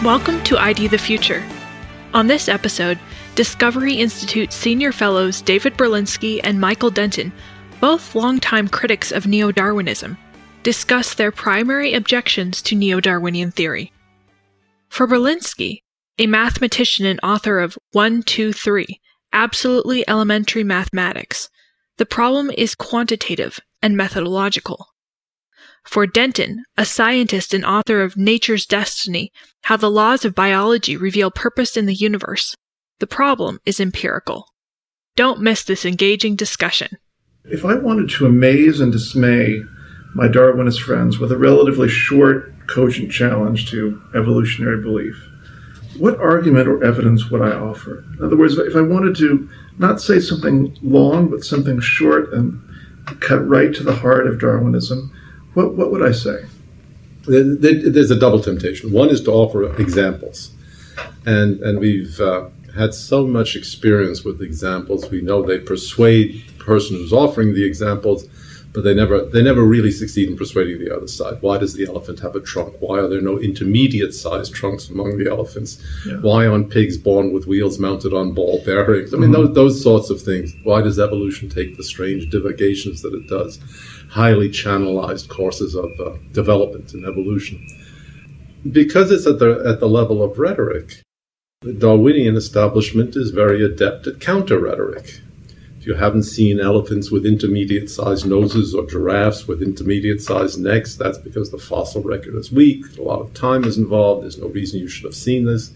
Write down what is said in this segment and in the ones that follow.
Welcome to ID the Future. On this episode, Discovery Institute Senior Fellows David Berlinski and Michael Denton, both longtime critics of neo-Darwinism, discuss their primary objections to neo-Darwinian theory. For Berlinski, a mathematician and author of 1, 2, 3, Absolutely Elementary Mathematics, the problem is quantitative and methodological. For Denton, a scientist and author of Nature's Destiny, How the Laws of Biology Reveal Purpose in the Universe, the problem is empirical. Don't miss this engaging discussion. If I wanted to amaze and dismay my Darwinist friends with a relatively short, cogent challenge to evolutionary belief, what argument or evidence would I offer? In other words, if I wanted to not say something long, but something short and cut right to the heart of Darwinism, what would I say? There's a double temptation. One is to offer examples. And we've had so much experience with examples. We know they persuade the person who's offering the examples, but they never really succeed in persuading the other side. Why does the elephant have a trunk? Why are there no intermediate-sized trunks among the elephants? Yeah. Why aren't pigs born with wheels mounted on ball bearings? I mean, those sorts of things. Why does evolution take the strange divagations that it does? Highly channelized courses of development and evolution. Because it's at the level of rhetoric, the Darwinian establishment is very adept at counter-rhetoric. If you haven't seen elephants with intermediate-sized noses or giraffes with intermediate-sized necks, that's because the fossil record is weak, a lot of time is involved, there's no reason you should have seen this.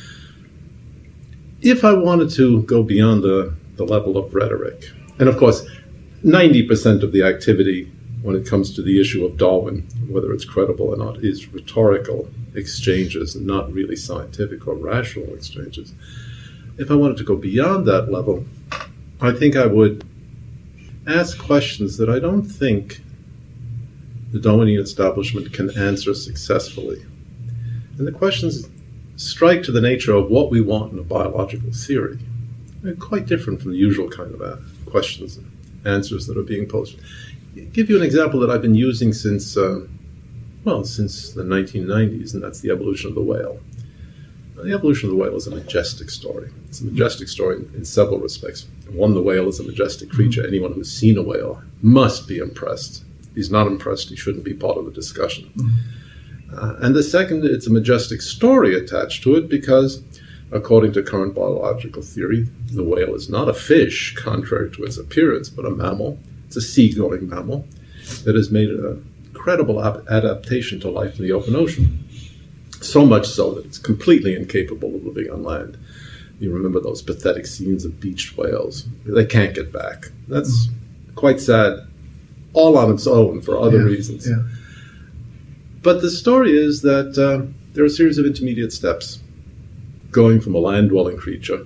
If I wanted to go beyond the level of rhetoric, and of course, 90% of the activity when it comes to the issue of Darwin, whether it's credible or not, is rhetorical exchanges and not really scientific or rational exchanges. If I wanted to go beyond that level, I think I would ask questions that I don't think the Darwinian establishment can answer successfully. And the questions strike to the nature of what we want in a biological theory. They're quite different from the usual kind of questions and answers that are being posed. I'll give you an example that I've been using since the 1990s, and that's the evolution of the whale. Now, the evolution of the whale is a majestic story. It's a majestic story in several respects. One, the whale is a majestic creature. Anyone who's seen a whale must be impressed. If he's not impressed, he shouldn't be part of the discussion. And the second, it's a majestic story attached to it because, according to current biological theory, the whale is not a fish, contrary to its appearance, but a mammal. It's a sea-going mammal that has made an incredible adaptation to life in the open ocean. So much so that it's completely incapable of living on land. You remember those pathetic scenes of beached whales. They can't get back. That's quite sad, all on its own for other reasons. Yeah. But the story is that there are a series of intermediate steps going from a land-dwelling creature.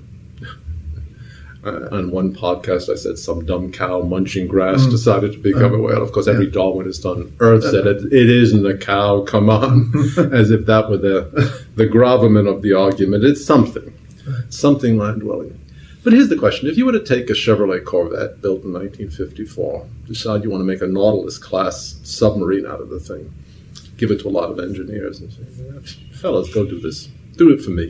On one podcast, I said some dumb cow munching grass decided to become a whale. Of course, every Darwinist on Earth said it isn't a cow, come on, as if that were the gravamen of the argument. It's something land-dwelling. But here's the question. If you were to take a Chevrolet Corvette built in 1954, decide you want to make a Nautilus-class submarine out of the thing, give it to a lot of engineers and say, fellas, go do this. Do it for me.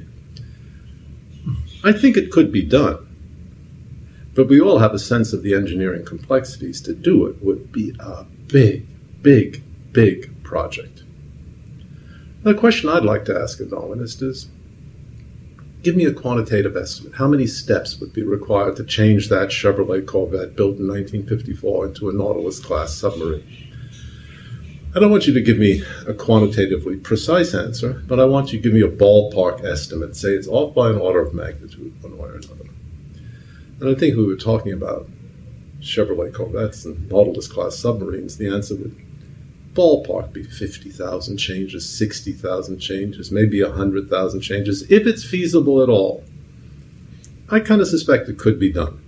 I think it could be done. But we all have a sense of the engineering complexities. To do it would be a big, big, big project. The question I'd like to ask a Darwinist is, give me a quantitative estimate. How many steps would be required to change that Chevrolet Corvette built in 1954 into a Nautilus-class submarine? I don't want you to give me a quantitatively precise answer, but I want you to give me a ballpark estimate. Say it's off by an order of magnitude, one way or another. And I think if we were talking about Chevrolet Corvettes and Nautilus-class submarines, the answer would ballpark be 50,000 changes, 60,000 changes, maybe 100,000 changes, if it's feasible at all. I kind of suspect it could be done.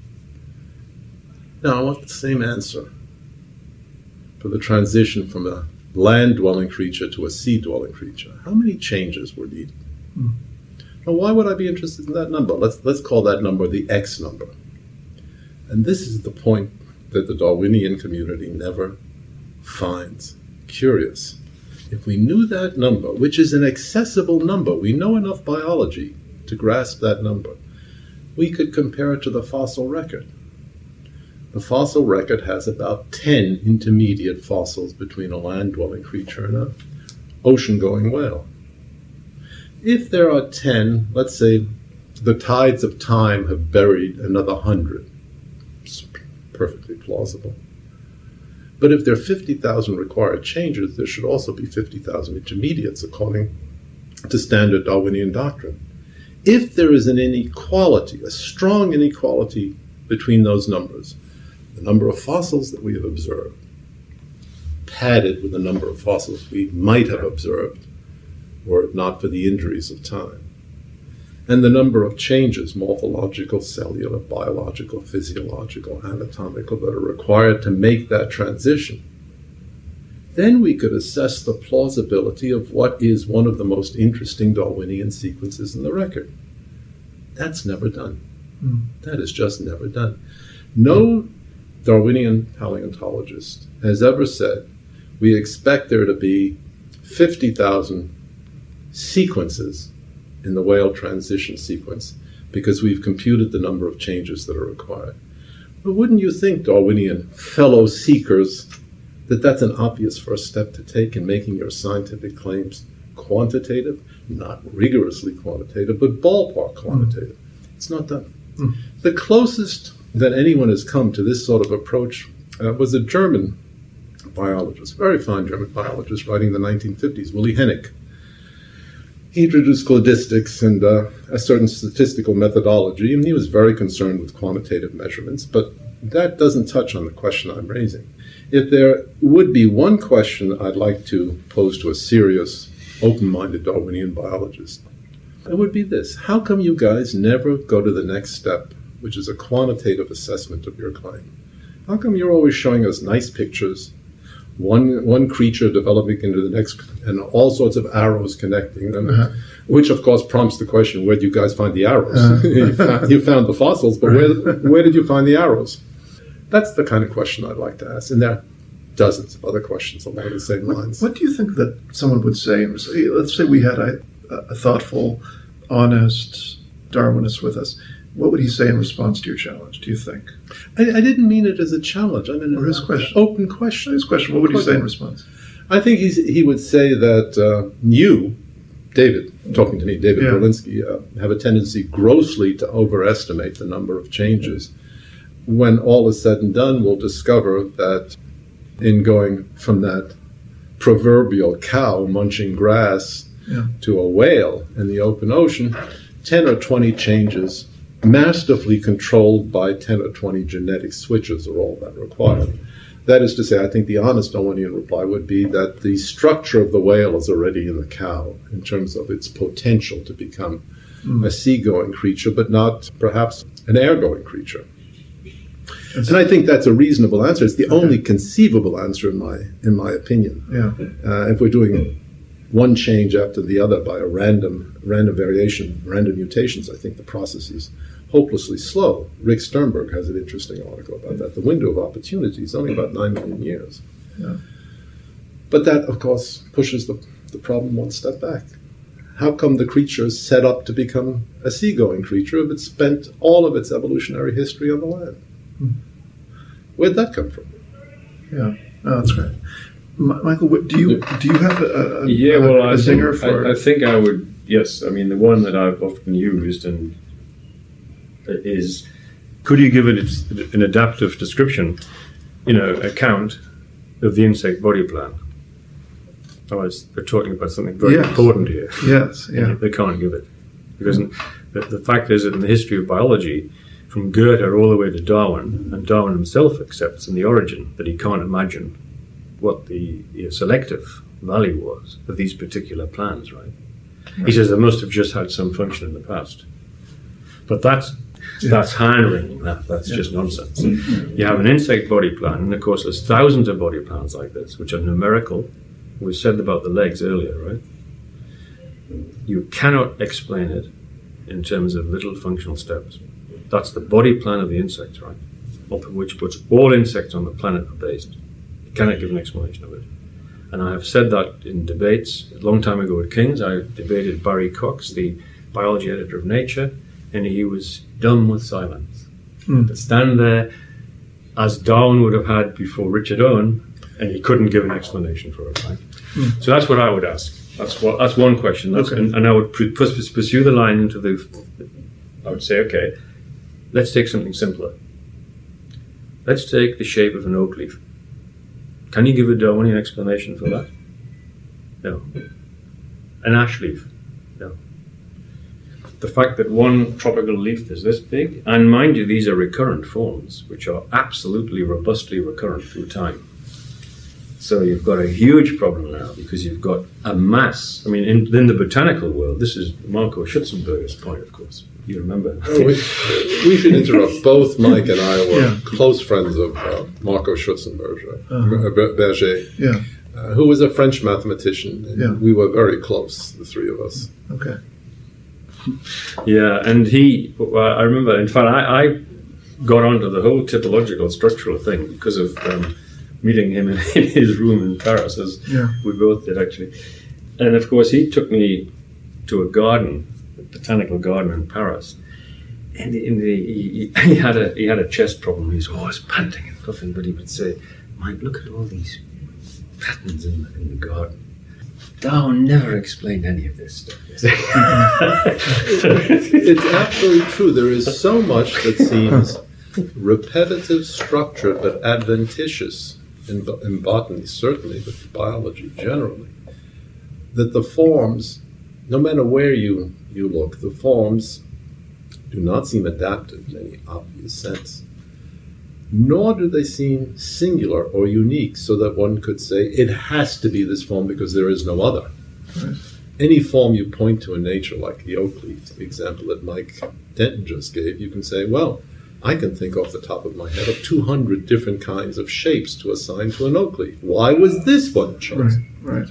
Now, I want the same answer for the transition from a land-dwelling creature to a sea-dwelling creature. How many changes were needed? Now, why would I be interested in that number? Let's call that number the X number. And this is the point that the Darwinian community never finds curious. if we knew that number, which is an accessible number, we know enough biology to grasp that number, we could compare it to the fossil record. The fossil record has about 10 intermediate fossils between a land-dwelling creature and an ocean-going whale. If there are 10, let's say the tides of time have buried another 100. It's perfectly plausible. But if there are 50,000 required changes, there should also be 50,000 intermediates according to standard Darwinian doctrine. If there is an inequality, a strong inequality between those numbers, the number of fossils that we have observed, padded with the number of fossils we might have observed, were it not for the injuries of time, and the number of changes, morphological, cellular, biological, physiological, anatomical, that are required to make that transition, then we could assess the plausibility of what is one of the most interesting Darwinian sequences in the record. That's never done. That is just never done. No Darwinian paleontologist has ever said, we expect there to be 50,000 sequences in the whale transition sequence because we've computed the number of changes that are required. But wouldn't you think, Darwinian fellow seekers, that that's an obvious first step to take in making your scientific claims quantitative? Not rigorously quantitative, but ballpark quantitative. It's not done. The closest that anyone has come to this sort of approach was a German biologist, very fine German biologist, writing in the 1950s, Willy Hennig. He introduced cladistics and a certain statistical methodology, and he was very concerned with quantitative measurements, but that doesn't touch on the question I'm raising. If there would be one question I'd like to pose to a serious, open-minded Darwinian biologist, it would be this: how come you guys never go to the next step, which is a quantitative assessment of your claim? How come you're always showing us nice pictures, one creature developing into the next, and all sorts of arrows connecting them, which of course prompts the question, where do you guys find the arrows? You found the fossils, but where did you find the arrows? That's the kind of question I'd like to ask. And there are dozens of other questions along the same lines. What do you think that someone would say? Let's say we had a thoughtful, honest Darwinist with us. What would he say in response to your challenge, do you think? I didn't mean it as a challenge. I mean, or his question. Open question. His question. What would he say in response? I think he would say that you, David, talking to me, David Berlinski, have a tendency grossly to overestimate the number of changes. When all is said and done, we'll discover that in going from that proverbial cow munching grass to a whale in the open ocean, 10 or 20 changes masterfully controlled by 10 or 20 genetic switches are all that required. That is to say, I think the honest Darwinian reply would be that the structure of the whale is already in the cow in terms of its potential to become a seagoing creature, but not perhaps an air-going creature. And I think that's a reasonable answer. It's the only conceivable answer in my opinion. If we're doing one change after the other by a random variation, random mutations, I think the process is hopelessly slow. Rick Sternberg has an interesting article about that. The window of opportunity is only about 9 million years. But that, of course, pushes the problem one step back. How come the creature is set up to become a seagoing creature if it's spent all of its evolutionary history on the land? Where'd that come from? That's great. Michael, do you have a zinger for? I think I would. Yes, I mean the one that I've often used and is, could you give it an adaptive description, account of the insect body plan? Otherwise, we're talking about something very important here. Yes, They can't give it because the fact is that in the history of biology, from Goethe all the way to Darwin, and Darwin himself accepts in The Origin that he can't imagine what the selective value was of these particular plans, right? He says they must have just had some function in the past. But that's hand-wringing. That's just nonsense. You have an insect body plan, and of course there's thousands of body plans like this, which are numerical. We said about the legs earlier, right? You cannot explain it in terms of little functional steps. That's the body plan of the insect, right? Upon which puts all insects on the planet are based. You cannot give an explanation of it. And I have said that in debates. A long time ago at King's, I debated Barry Cox, the biology editor of Nature, and he was dumb with silence. To stand there, as Darwin would have had before Richard Owen, and he couldn't give an explanation for it, right? So that's what I would ask. That's one question. And I would pursue the line into I would say, okay, let's take something simpler. Let's take the shape of an oak leaf. Can you give a Darwinian explanation for that? No. An ash leaf? No. The fact that one tropical leaf is this big, and mind you, these are recurrent forms, which are absolutely robustly recurrent through time. So you've got a huge problem now because you've got a mass. I mean, in the botanical world, this is Marco Schutzenberger's point, of course. You remember? We should interrupt. Both Mike and I were close friends of Marco Schutzenberger, who was a French mathematician. And we were very close, the three of us. Okay. Yeah, and I remember, in fact, I got onto the whole typological structural thing because of meeting him in his room in Paris, as we both did, actually. And, of course, he took me to a garden, a botanical garden in Paris, and he had a chest problem. He was always panting and puffing, but he would say, "Mike, look at all these patterns in the garden. Darwin never explained any of this stuff." It's absolutely true. There is so much that seems repetitive, structured, but adventitious in botany, certainly, but biology generally, that the forms, no matter where you look, the forms do not seem adaptive in any obvious sense, nor do they seem singular or unique so that one could say it has to be this form because there is no other. Right. Any form you point to in nature, like the oak leaf, the example that Mike Denton just gave, you can say, well, I can think off the top of my head of 200 different kinds of shapes to assign to an oak leaf. Why was this one chosen? Right.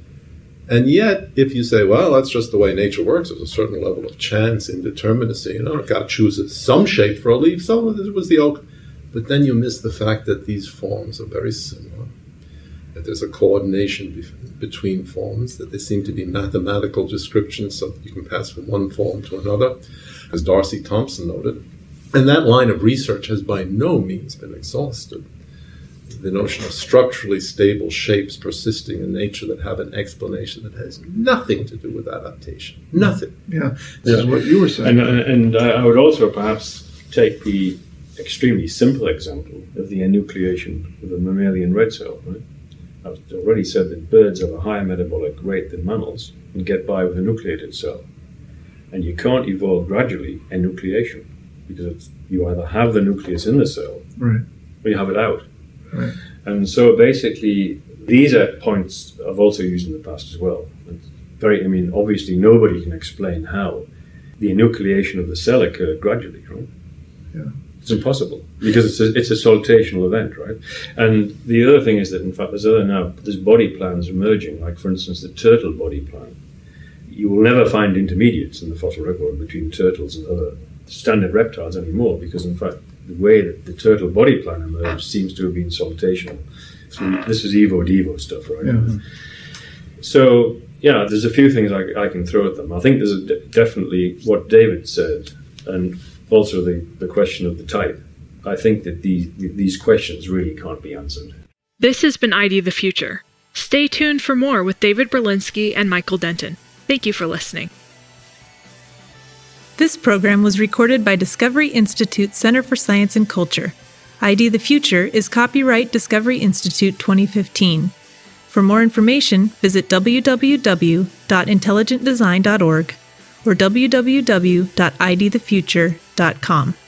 And yet, if you say, well, that's just the way nature works, there's a certain level of chance, indeterminacy, God chooses some shape for a leaf, so it was the oak. But then you miss the fact that these forms are very similar, that there's a coordination between forms, that they seem to be mathematical descriptions so that you can pass from one form to another, as Darcy Thompson noted. And that line of research has by no means been exhausted. The notion of structurally stable shapes persisting in nature that have an explanation that has nothing to do with adaptation. Nothing. Yeah, this is what you were saying. And I would also perhaps take the extremely simple example of the enucleation of a mammalian red cell. Right? I've already said that birds have a higher metabolic rate than mammals and get by with a nucleated cell. And you can't evolve gradually enucleation because you either have the nucleus in the cell or you have it out. Right. And so basically, these are points I've also used in the past as well. Obviously nobody can explain how the enucleation of the cell occurred gradually, right? Yeah. It's impossible because it's a saltational event, right? And the other thing is that, in fact, there's body plans emerging, like, for instance, the turtle body plan. You will never find intermediates in the fossil record between turtles and other standard reptiles anymore because, in fact, the way that the turtle body plan emerged seems to have been saltational. This is Evo-Devo stuff, right? Yeah. So, there's a few things I can throw at them. I think there's definitely what David said, and also the question of the type. I think that these questions really can't be answered. This has been ID the Future. Stay tuned for more with David Berlinski and Michael Denton. Thank you for listening. This program was recorded by Discovery Institute Center for Science and Culture. ID the Future is copyright Discovery Institute 2015. For more information, visit www.intelligentdesign.org or www.idthefuture.com.